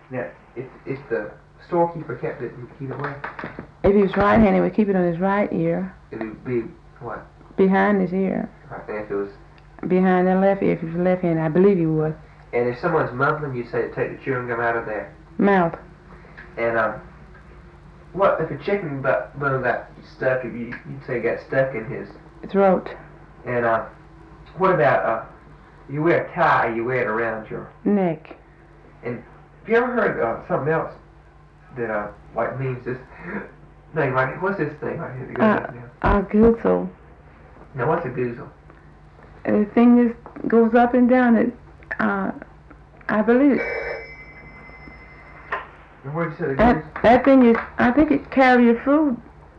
Now, if the storekeeper kept it, he'd keep it where? If he was right-handed, he would keep it on his right ear, It would be what? behind his ear, Right. And if it was, behind the left ear. If he was left-handed, I believe he would. and if someone's mumbling, you'd say take the chewing gum out of their Mouth. and what if a chicken bone got stuck? If you'd say it got stuck in his Throat. and what about you wear a tie, you wear it around your Neck. and have you ever heard something else that like means this thing like what's this thing right here that goes up and down? A goozle. Now what's a goozle? The thing that goes up and down, it, I believe. And where'd you say the goozle? That thing is, I think it carries your food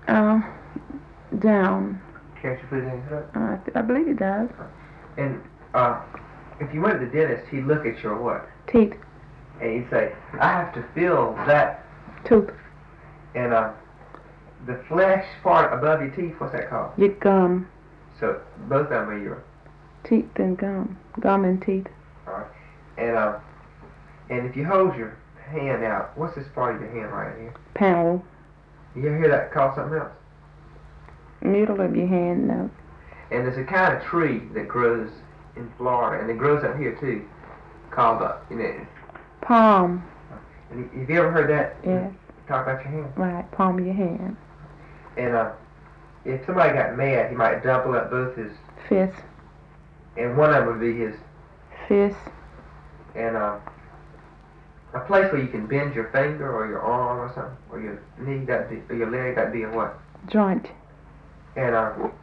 down. Catch your food in your throat? I believe it does. And if you went to the dentist, he'd look at your what? Teeth. And he'd say, I have to feel that. Tooth. And the flesh part above your teeth, what's that called? Your gum. So both of them are your Teeth and gum. Gum and teeth. alright. And if you hold your hand out, what's this part of your hand right here? Panel. You ever hear that called something else? Middle of your hand, no. And there's a kind of tree that grows in Florida, and it grows up here too, called Palm. and have you ever heard that? Yes. Talk about your hand. Right. Palm of your hand. And if somebody got mad, he might double up both his, Fist. and one of them would be his, Fist. and a place where you can bend your finger or your arm or something, or your knee, or your leg, that'd be a what? Joint. And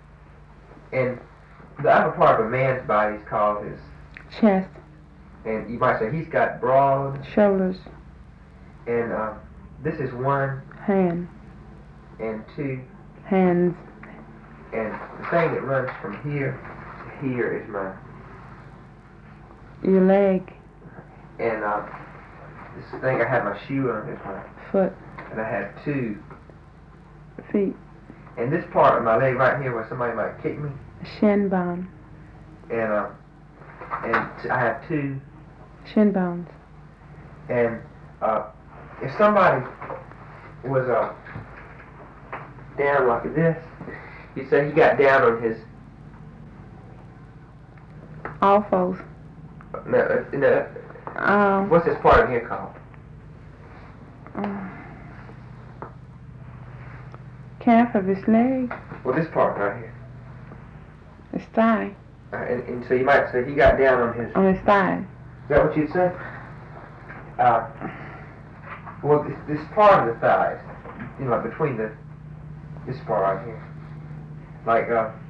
the upper part of a man's body is called his, Chest. and you might say he's got broad, Shoulders. and this is one Hand. and two, Hands. and the thing that runs from here to here is my, Your leg. and this thing I have my shoe on is my Foot. and I have two. Feet. And this part of my leg right here where somebody might kick me, Shin bone. and I have two. Shin bones. And if somebody was down like this, you say he got down on his All fours. no. What's this part of here called? Calf of his leg. Well, this part right here. His thigh. And so you might say he got down on his. On his thigh. Is that what you'd say? Well, this part of the thighs, you know, like between this part right here, like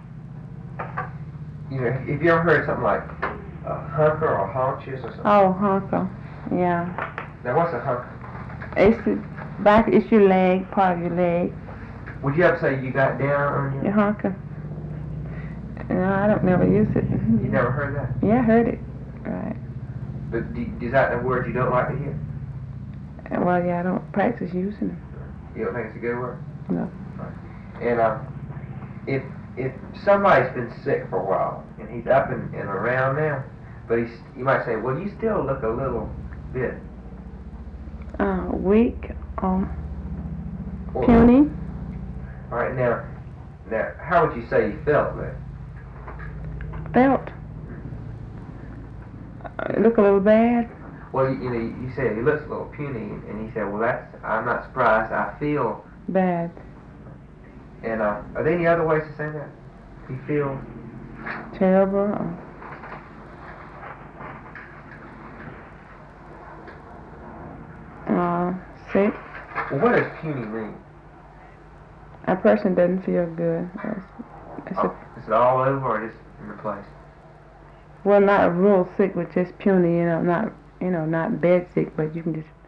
you know, have you ever heard something like a hunker or haunches or something? Oh, hunker. Yeah. Now, what's a hunker? It's the back. It's your leg. Part of your leg. Would you ever say you got down on Your hunker. No, I don't never use it. You never heard that? Yeah, I heard it. Right. But is that a word you don't like to hear? Well, yeah, I don't practice using them. You don't think it's a good word? No. And if somebody's been sick for a while and he's up and around now, but you might say, well, you still look a little bit Weak. or- Puny. All right, now, how would you say you felt then? Felt. Look a little bad. Well, you know, you said he looks a little puny, and he said, well, I'm not surprised. I feel. Bad. And are there any other ways to say that? You feel. Terrible. Sick. Well, what does puny mean? A person doesn't feel good. Is it all over or just in the place? Well, not real sick, but just puny. Not bed sick, but you can just